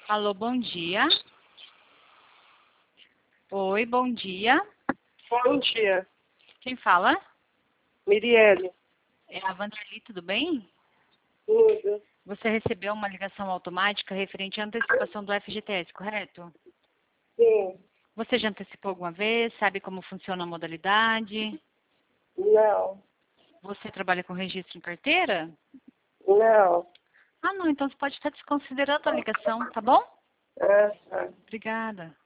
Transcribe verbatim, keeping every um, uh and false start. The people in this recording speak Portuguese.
Alô, bom dia. Oi, bom dia. Bom dia, Quem fala? Mirielle. É a Vanderly, tudo bem? Tudo. Você recebeu uma ligação automática referente à antecipação do F G T S, correto? Sim. Você já antecipou alguma vez? Sabe como funciona a modalidade? Não. Você trabalha com registro em carteira? Não. Ah, não, então você pode estar desconsiderando a ligação, tá bom? Ah, tá. Obrigada.